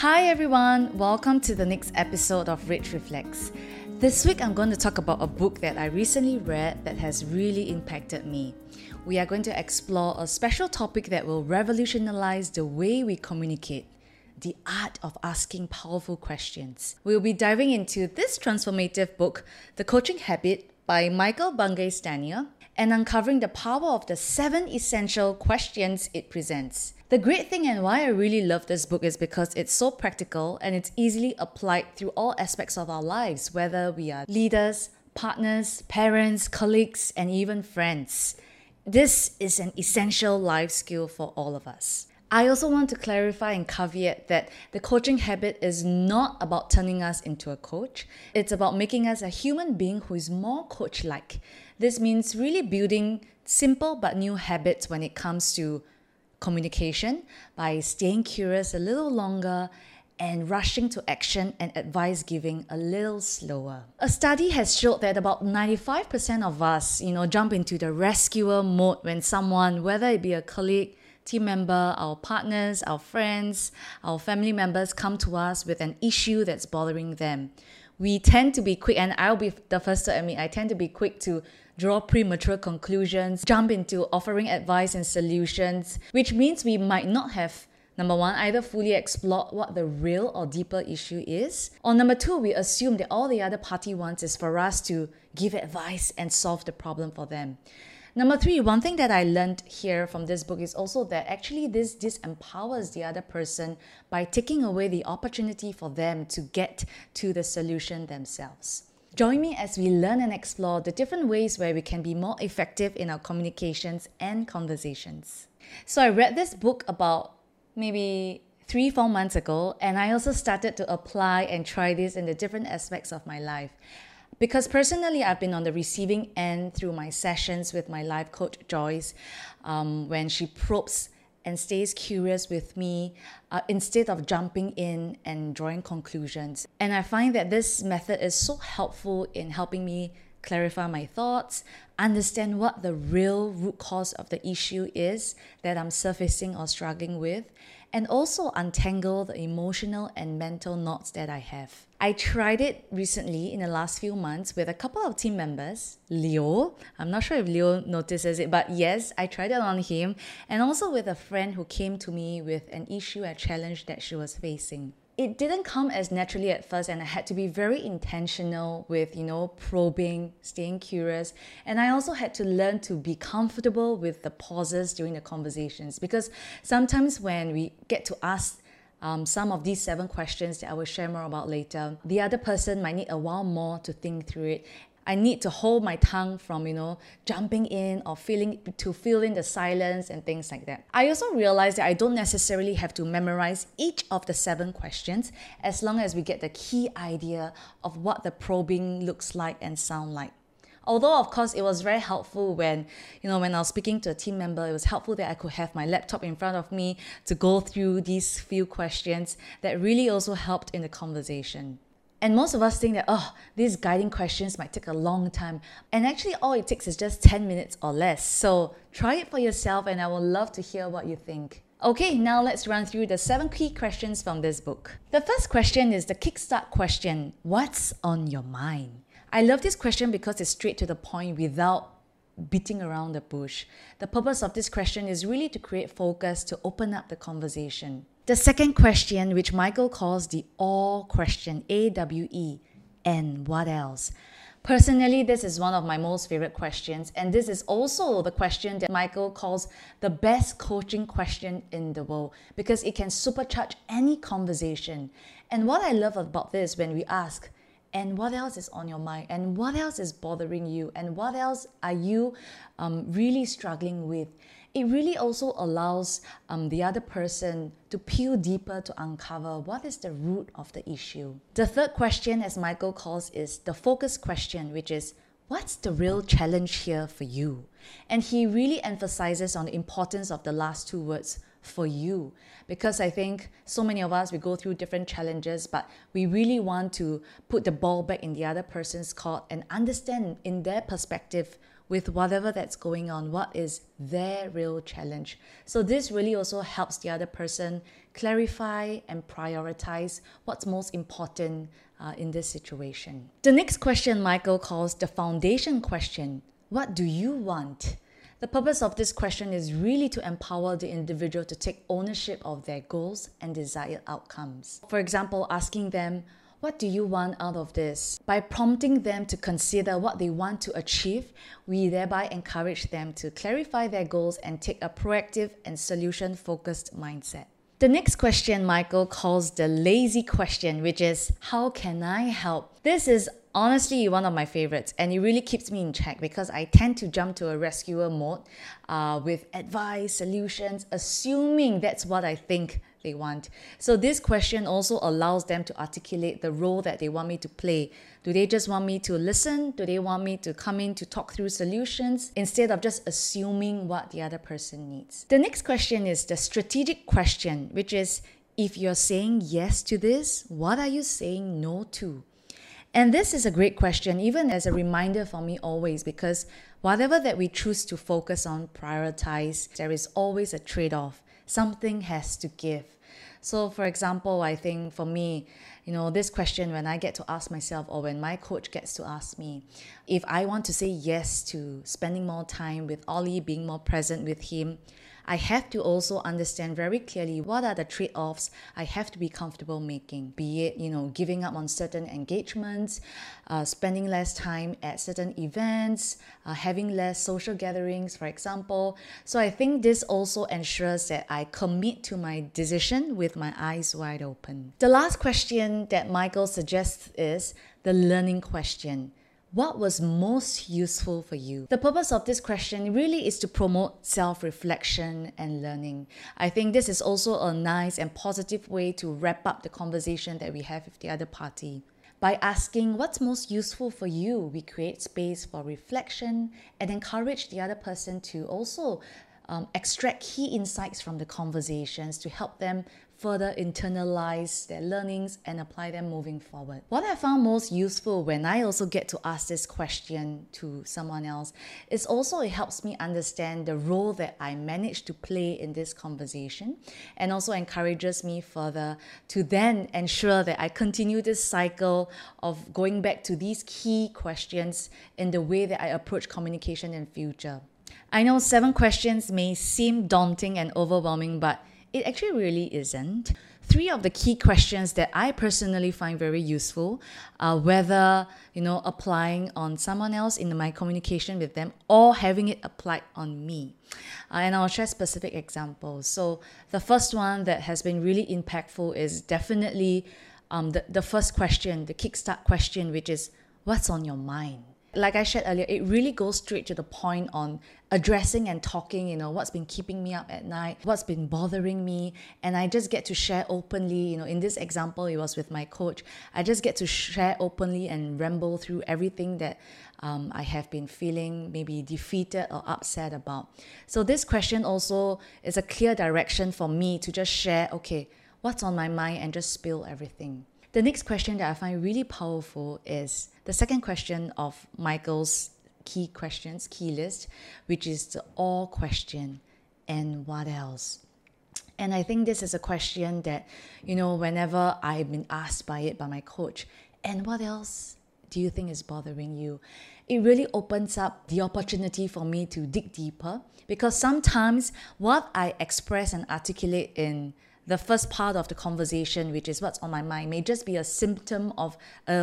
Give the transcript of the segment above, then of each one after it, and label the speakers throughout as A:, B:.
A: Hi everyone, welcome to the next episode of Rich Reflects. This week I'm going to talk about a book that I recently read that has really impacted me. We are going to explore a special topic that will revolutionize the way we communicate, the art of asking powerful questions. We'll be diving into this transformative book, The Coaching Habit by Michael Bungay Stanier, and uncovering the power of the 7 essential questions it presents. The great thing and why I really love this book is because it's so practical and it's easily applied through all aspects of our lives, whether we are leaders, partners, parents, colleagues, and even friends. This is an essential life skill for all of us. I also want to clarify and caveat that the coaching habit is not about turning us into a coach. It's about making us a human being who is more coach-like. This means really building simple but new habits when it comes to communication by staying curious a little longer and rushing to action and advice giving a little slower. A study has showed that about 95% of us, jump into the rescuer mode when someone, whether it be a colleague, team member, our partners, our friends, our family members come to us with an issue that's bothering them. We tend to be quick, and I'll be the first to admit, I tend to be quick to draw premature conclusions, jump into offering advice and solutions, which means we might not have, number one, either fully explored what the real or deeper issue is, or number two, we assume that all the other party wants is for us to give advice and solve the problem for them. Number three, one thing that I learned here from this book is also that actually this empowers the other person by taking away the opportunity for them to get to the solution themselves. Join me as we learn and explore the different ways where we can be more effective in our communications and conversations. So I read this book about maybe 3-4 months ago, and I also started to apply and try this in the different aspects of my life. Because personally, I've been on the receiving end through my sessions with my life coach, Joyce, when she probes and stays curious with me instead of jumping in and drawing conclusions. And I find that this method is so helpful in helping me clarify my thoughts, understand what the real root cause of the issue is that I'm surfacing or struggling with, and also untangle the emotional and mental knots that I have. I tried it recently in the last few months with a couple of team members, Leo. I'm not sure if Leo notices it, but yes, I tried it on him, and also with a friend who came to me with an issue, a challenge that she was facing. It didn't come as naturally at first, and I had to be very intentional with, probing, staying curious. And I also had to learn to be comfortable with the pauses during the conversations, because sometimes when we get to ask some of these 7 questions that I will share more about later, the other person might need a while more to think through it. I need to hold my tongue from, jumping in or fill in the silence and things like that. I also realized that I don't necessarily have to memorize each of the 7 questions as long as we get the key idea of what the probing looks like and sound like. Although, of course, it was very helpful when I was speaking to a team member, it was helpful that I could have my laptop in front of me to go through these few questions that really also helped in the conversation. And most of us think that, these guiding questions might take a long time. And actually, all it takes is just 10 minutes or less. So try it for yourself, and I would love to hear what you think. Okay, now let's run through the 7 key questions from this book. The first question is the kickstart question. What's on your mind? I love this question because it's straight to the point without beating around the bush. The purpose of this question is really to create focus, to open up the conversation. The second question, which Michael calls the AWE question, AWE, and what else? Personally, this is one of my most favorite questions, and this is also the question that Michael calls the best coaching question in the world because it can supercharge any conversation. And what I love about this when we ask, and what else is on your mind? And what else is bothering you? And what else are you really struggling with? It really also allows the other person to peel deeper to uncover what is the root of the issue. The third question, as Michael calls, is the focus question, which is, what's the real challenge here for you? And he really emphasizes on the importance of the last 2 words, for you, because I think so many of us, we go through different challenges, but we really want to put the ball back in the other person's court and understand in their perspective with whatever that's going on, what is their real challenge. So this really also helps the other person clarify and prioritize what's most important in this situation. The next question Michael calls the foundation question. What do you want? The purpose of this question is really to empower the individual to take ownership of their goals and desired outcomes. For example, asking them, what do you want out of this? By prompting them to consider what they want to achieve, we thereby encourage them to clarify their goals and take a proactive and solution-focused mindset. The next question Michael calls the lazy question, which is, how can I help? This is honestly one of my favorites, and it really keeps me in check because I tend to jump to a rescuer mode with advice, solutions, assuming that's what I think they want. So this question also allows them to articulate the role that they want me to play. Do they just want me to listen? Do they want me to come in to talk through solutions instead of just assuming what the other person needs? The next question is the strategic question, which is, if you're saying yes to this, what are you saying no to? And this is a great question, even as a reminder for me always, because whatever that we choose to focus on, prioritize, there is always a trade-off. Something has to give. So for example, I think for me, this question, when I get to ask myself or when my coach gets to ask me, if I want to say yes to spending more time with Ollie, being more present with him, I have to also understand very clearly what are the trade-offs I have to be comfortable making, be it, giving up on certain engagements, spending less time at certain events, having less social gatherings, for example. So I think this also ensures that I commit to my decision with my eyes wide open. The last question that Michael suggests is the learning question. What was most useful for you? The purpose of this question really is to promote self-reflection and learning. I think this is also a nice and positive way to wrap up the conversation that we have with the other party. By asking what's most useful for you, we create space for reflection and encourage the other person to also extract key insights from the conversations to help them further internalize their learnings and apply them moving forward. What I found most useful when I also get to ask this question to someone else is also it helps me understand the role that I managed to play in this conversation, and also encourages me further to then ensure that I continue this cycle of going back to these key questions in the way that I approach communication in future. I know 7 questions may seem daunting and overwhelming, but it actually really isn't. 3 of the key questions that I personally find very useful are whether, applying on someone else in my communication with them or having it applied on me. And I'll share specific examples. So the first one that has been really impactful is definitely the first question, the kickstart question, which is, what's on your mind? Like I shared earlier, it really goes straight to the point on addressing and talking, what's been keeping me up at night, what's been bothering me. And I just get to share openly, in this example, it was with my coach. I just get to share openly and ramble through everything that I have been feeling maybe defeated or upset about. So this question also is a clear direction for me to just share, okay, what's on my mind, and just spill everything. The next question that I find really powerful is the second question of Michael's key list, which is the all question, and what else? And I think this is a question that, whenever I've been asked by my coach, and what else do you think is bothering you? It really opens up the opportunity for me to dig deeper, because sometimes what I express and articulate in the first part of the conversation, which is what's on my mind, may just be a symptom of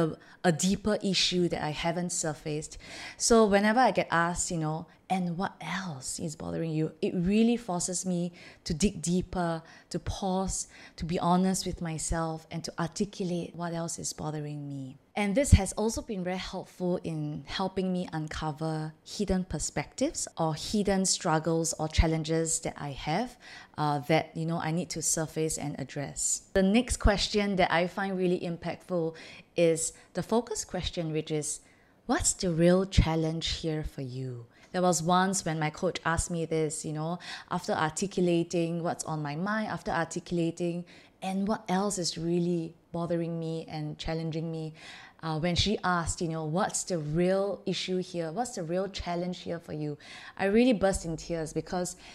A: a deeper issue that I haven't surfaced. So whenever I get asked, and what else is bothering you, it really forces me to dig deeper, to pause, to be honest with myself, and to articulate what else is bothering me. And this has also been very helpful in helping me uncover hidden perspectives or hidden struggles or challenges that I have that I need to surface and address. The next question that I find really impactful is the focus question, which is, what's the real challenge here for you? There was once when my coach asked me this, after articulating what's on my mind, after articulating and what else is really bothering me and challenging me, when she asked, what's the real issue here? What's the real challenge here for you? I really burst in tears because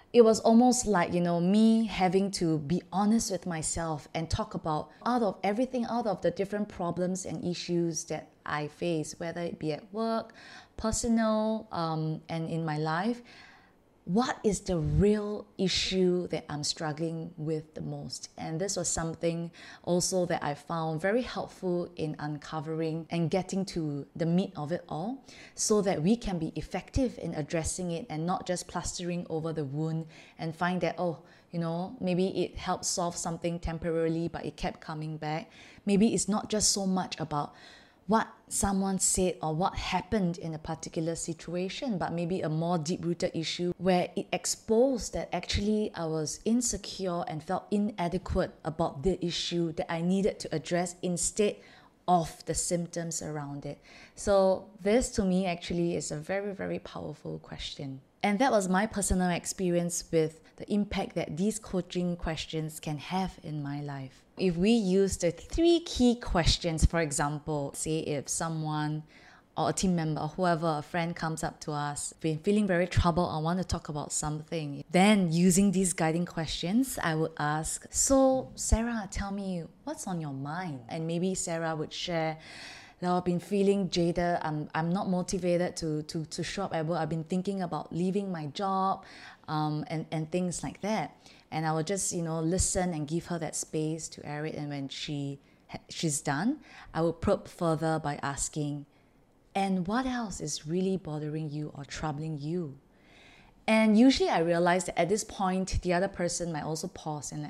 A: it was almost like, me having to be honest with myself and talk about out of the different problems and issues that I face, whether it be at work, personal, and in my life. What is the real issue that I'm struggling with the most? And this was something also that I found very helpful in uncovering and getting to the meat of it all, so that we can be effective in addressing it and not just plastering over the wound and find that, maybe it helped solve something temporarily, but it kept coming back. Maybe it's not just so much about what someone said or what happened in a particular situation, but maybe a more deep-rooted issue where it exposed that actually I was insecure and felt inadequate about the issue that I needed to address instead of the symptoms around it. So this to me actually is a very, very powerful question. And that was my personal experience with the impact that these coaching questions can have in my life. If we use the 3 key questions, for example, say if someone or a team member or whoever, a friend comes up to us, been feeling very troubled, I want to talk about something. Then using these guiding questions, I would ask, so Sarah, tell me what's on your mind? And maybe Sarah would share, I've been feeling jaded, I'm not motivated to show up at work, I've been thinking about leaving my job, and things like that. And I will just, listen and give her that space to air it. And when she's done, I will probe further by asking, and what else is really bothering you or troubling you? And usually I realize that at this point, the other person might also pause and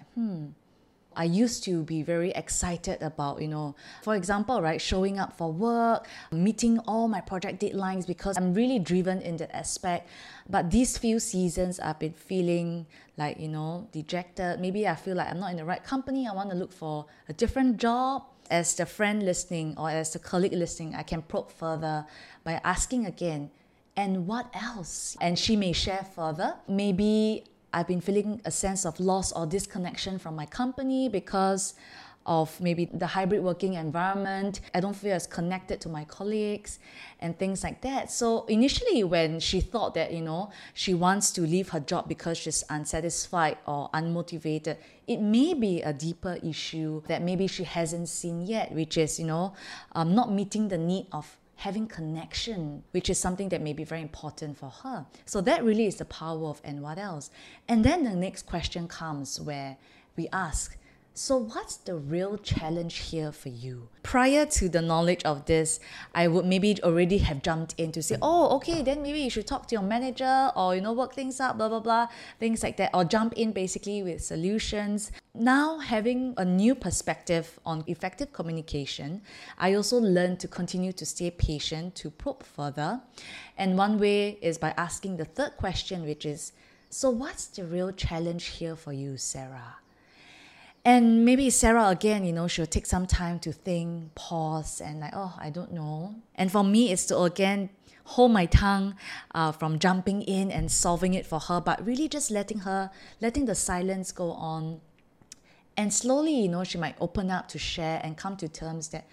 A: I used to be very excited about, for example, right, showing up for work, meeting all my project deadlines because I'm really driven in that aspect. But these few seasons I've been feeling like, dejected. Maybe I feel like I'm not in the right company. I want to look for a different job. As the friend listening or as the colleague listening, I can probe further by asking again, and what else? And she may share further. Maybe I've been feeling a sense of loss or disconnection from my company because of maybe the hybrid working environment. I don't feel as connected to my colleagues and things like that. So initially when she thought that, she wants to leave her job because she's unsatisfied or unmotivated, it may be a deeper issue that maybe she hasn't seen yet, which is, not meeting the need of having connection, which is something that may be very important for her. So that really is the power of and what else? And then the next question comes where we ask, so what's the real challenge here for you? Prior to the knowledge of this, I would maybe already have jumped in to say, okay, then maybe you should talk to your manager or, work things out, blah, blah, blah, things like that, or jump in basically with solutions. Now, having a new perspective on effective communication, I also learned to continue to stay patient, to probe further. And one way is by asking the third question, which is, so what's the real challenge here for you, Sarah? And maybe Sarah, again, she'll take some time to think, pause, and I don't know. And for me, it's to, again, hold my tongue from jumping in and solving it for her, but really just letting the silence go on. And slowly, she might open up to share and come to terms that,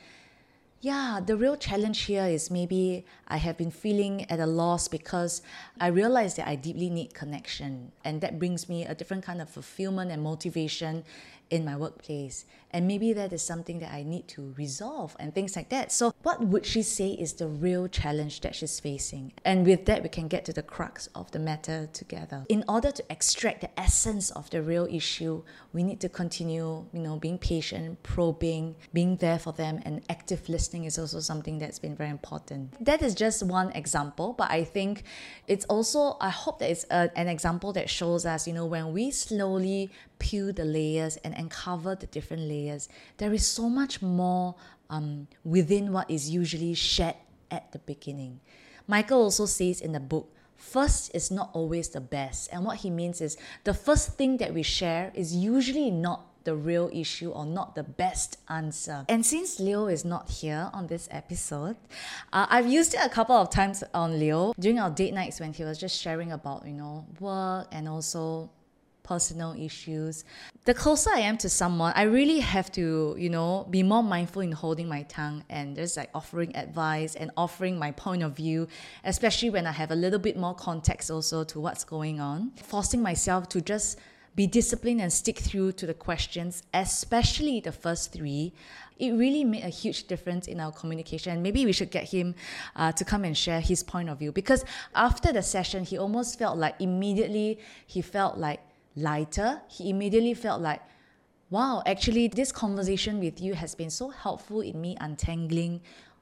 A: the real challenge here is maybe I have been feeling at a loss because I realize that I deeply need connection. And that brings me a different kind of fulfillment and motivation in my workplace. And maybe that is something that I need to resolve and things like that. So what would she say is the real challenge that she's facing? And with that, we can get to the crux of the matter together. In order to extract the essence of the real issue, we need to continue, being patient, probing, being there for them, and active listening is also something that's been very important. That is just one example, but I think it's also, I hope that it's an example that shows us, when we slowly peel the layers and uncover the different layers, there is so much more within what is usually shared at the beginning. Michael also says in the book, first is not always the best. And what he means is the first thing that we share is usually not the real issue or not the best answer. And since Leo is not here on this episode, I've used it a couple of times on Leo during our date nights when he was just sharing about, work and also personal issues. The closer I am to someone, I really have to, be more mindful in holding my tongue and just like offering advice and offering my point of view, especially when I have a little bit more context also to what's going on. Forcing myself to just be disciplined and stick through to the questions, especially the first 3. It really made a huge difference in our communication. Maybe we should get him to come and share his point of view, because after the session, he almost felt like immediately he felt like lighter. He immediately felt like, wow, actually this conversation with you has been so helpful in me untangling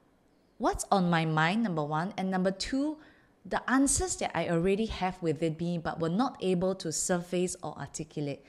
A: what's on my mind, number 1, and number 2, the answers that I already have within me but were not able to surface or articulate.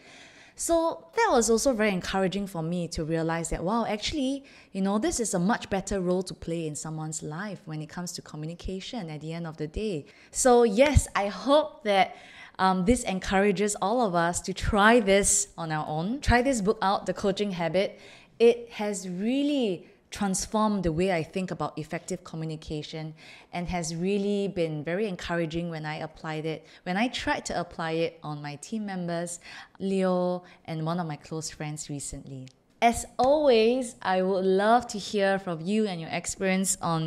A: So that was also very encouraging for me to realize that, wow, actually, this is a much better role to play in someone's life when it comes to communication at the end of the day. So yes, I hope that this encourages all of us to try this on our own. Try this book out, The Coaching Habit. It has really transformed the way I think about effective communication and has really been very encouraging when I applied it. When I tried to apply it on my team members, Leo, and one of my close friends recently. As always, I would love to hear from you and your experience on,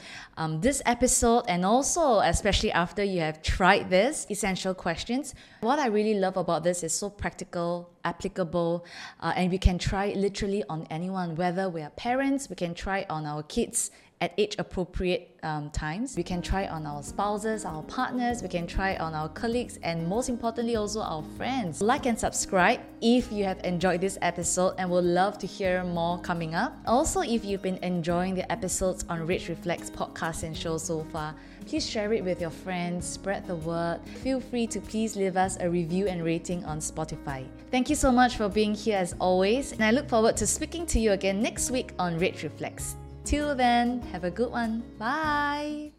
A: this episode, and also especially after you have tried this, essential questions. What I really love about this is so practical, applicable, and we can try it literally on anyone, whether we are parents, we can try it on our kids at age-appropriate times. We can try it on our spouses, our partners, we can try it on our colleagues, and most importantly also our friends. Like and subscribe if you have enjoyed this episode and would love to hear more coming up. Also, if you've been enjoying the episodes on Rich Reflects podcast and show so far, please share it with your friends, spread the word. Feel free to please leave us a review and rating on Spotify. Thank you so much for being here as always, and I look forward to speaking to you again next week on Rich Reflects. Till then, have a good one. Bye.